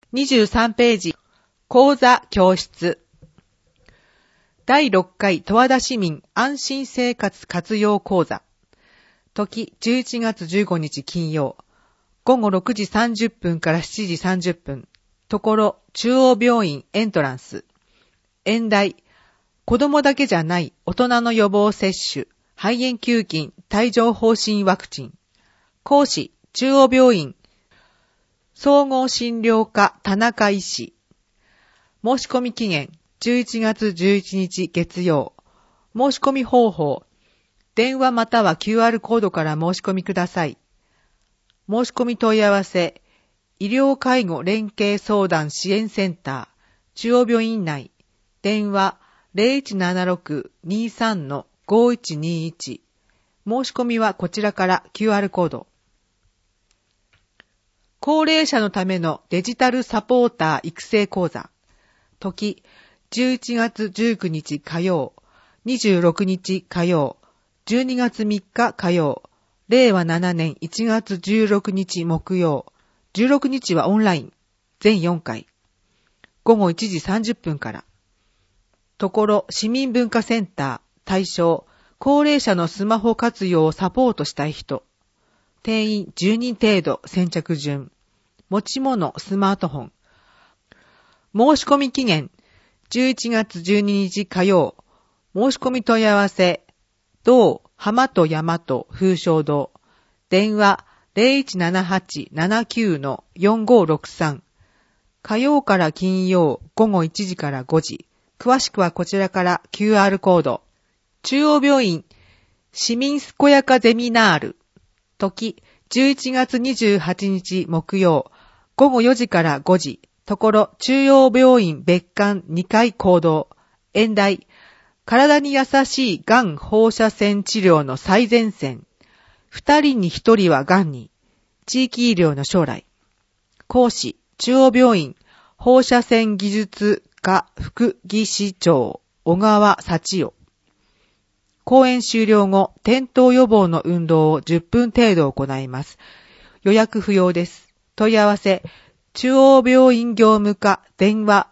23ページ、講座教室。第6回十和田市民安心生活活用講座。時11月15日金曜。午後6時30分から7時30分。ところ、中央病院エントランス。演題、子供だけじゃない大人の予防接種、肺炎球菌、帯状疱疹ワクチン。講師、中央病院、総合診療科田中医師。申し込み期限、11月11日月曜。申し込み方法、電話または QR コードから申し込みください。申し込み問い合わせ、医療介護連携相談支援センター、中央病院内、電話 0176-23-5121。申し込みはこちらから QR コード。高齢者のためのデジタルサポーター育成講座。時、11月19日火曜、26日火曜、12月3日火曜、令和7年1月16日木曜、16日はオンライン、全4回。午後1時30分から。ところ、市民文化センター、対象、高齢者のスマホ活用をサポートしたい人。定員10人程度、先着順。持ち物、スマートフォン。申し込み期限、11月12日火曜。申し込み問い合わせ、同、浜と山と風昌堂。電話、0178-79-4563。火曜から金曜、午後1時から5時。詳しくはこちらから QR コード。中央病院、市民健やかゼミナール。時、11月28日木曜、午後4時から5時。ところ、中央病院別館2階講堂。演題、体に優しいがん放射線治療の最前線。2人に1人はがんに。地域医療の将来。講師、中央病院放射線技術科副技師長、小川幸代。講演終了後、転倒予防の運動を10分程度行います。予約不要です。問い合わせ、中央病院業務課電話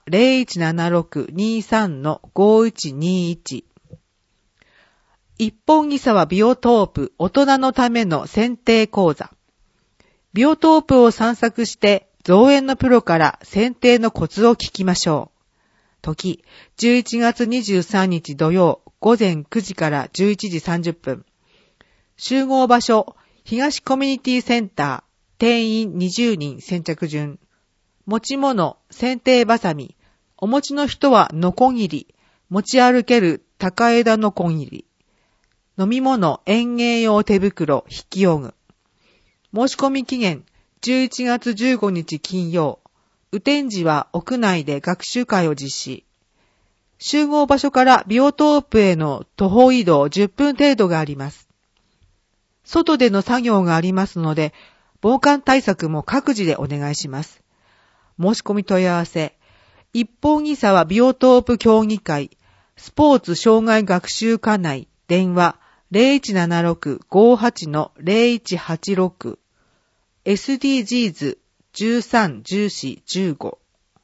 0176-23-5121。一本木沢ビオトープ大人のための選定講座。ビオトープを散策して造園のプロから選定のコツを聞きましょう。時、11月23日土曜午前9時から11時30分。集合場所、東コミュニティセンター、定員20人先着順。持ち物、剪定バサミ。お持ちの人はノコギリ。持ち歩ける高枝ノコギリ。飲み物、園芸用手袋、筆記用具。申し込み期限、11月15日金曜。雨天時は屋内で学習会を実施。集合場所からビオトープへの徒歩移動10分程度があります。外での作業がありますので、防寒対策も各自でお願いします。申し込み問い合わせ、一本木沢ビオトープ協議会、スポーツ障害学習課内、電話0176-58-0186、SDGs 13、14、15。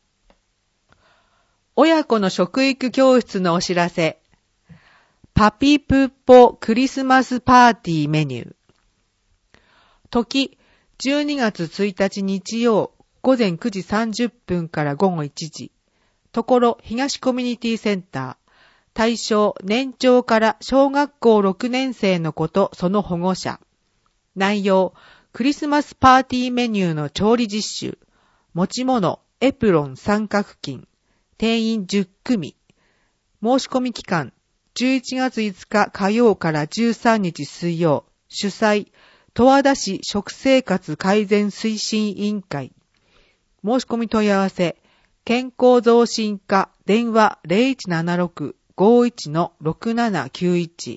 親子の食育教室のお知らせ。パピプッポクリスマスパーティーメニュー。時、12月1日日曜、午前9時30分から午後1時。ところ、東コミュニティセンター。対象、年長から小学校6年生の子とその保護者。内容、クリスマスパーティーメニューの調理実習。持ち物、エプロン三角巾。定員10組。申し込み期間、11月5日火曜から13日水曜。主催、十和田市食生活改善推進委員会。申し込み問い合わせ、健康増進課電話 0176-51-6791。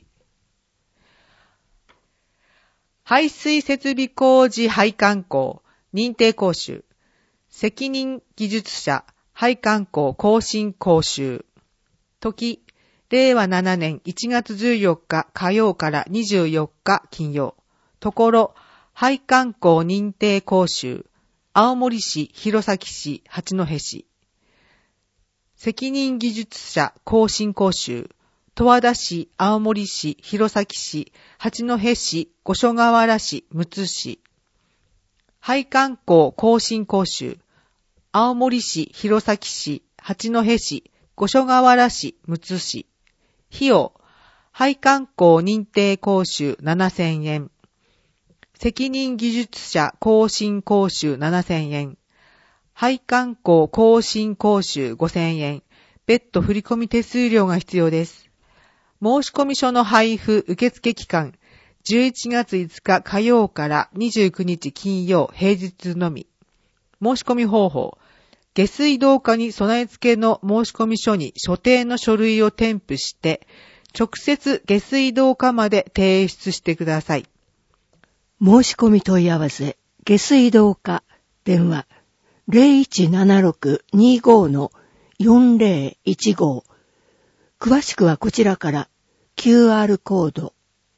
排水設備工事配管工認定講習。責任技術者配管工更新講習。時、令和7年1月14日火曜から24日金曜。ところ、配管工認定講習。 青森市、弘前市、八戸市。責任技術者更新講習、十和田市、青森市、弘前市、八戸市、五所川原市、むつ市。配管工更新講習、青森市、弘前市、八戸市、五所川原市、むつ市。費用、配管工認定講習7000円。責任技術者更新講習7000円。配管工更新講習5000円。別途振込手数料が必要です。申込書の配布受付期間、11月5日火曜から29日金曜平日のみ。申込方法、下水道課に備え付けの申込書に所定の書類を添付して、直接下水道課まで提出してください。 申込問い合わせ、下水道課、電話、0176-25-4015。詳しくはこちらから、QR コード。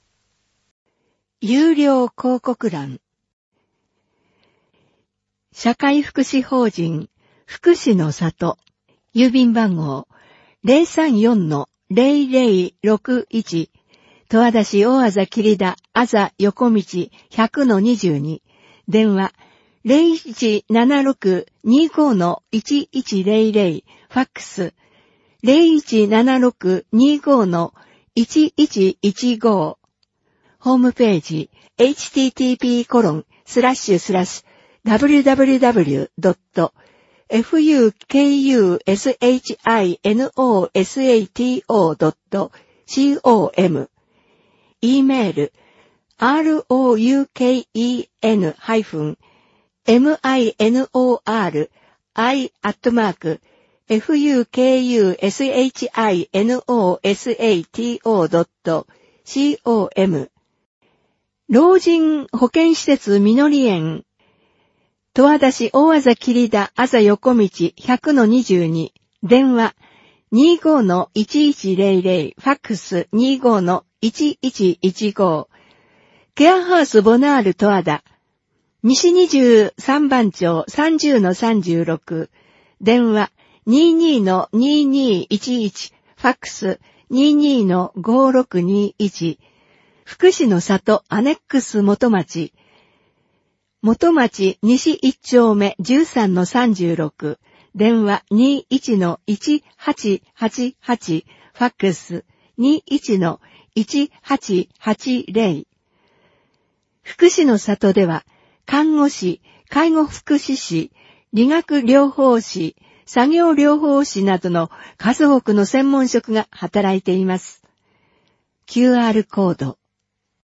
有料広告欄。社会福祉法人、福祉の里、郵便番号 034-0061、十和田市大字切田あざ横道 100-22、電話 0176-25-1100、ファックス 0176-25-1115、ホームページ http://www.fukushinosato.com、 E メール roukeinoi@fukushinosato.com、 老人保健施設みのり園、十和田市大字切田あざ横道 100-22、電話 25-1100、ファックス 25-1115、ケアハウスボナール十和田、西23番町 30-36、電話 22-2211、ファックス 22-5621、福祉の里アネックス元町、元町西1丁目 13-36、電話 21-1888、ファックス 21-1880。福祉の里では、看護師、介護福祉士、理学療法士、作業療法士などの数多くの専門職が働いています。QR コード。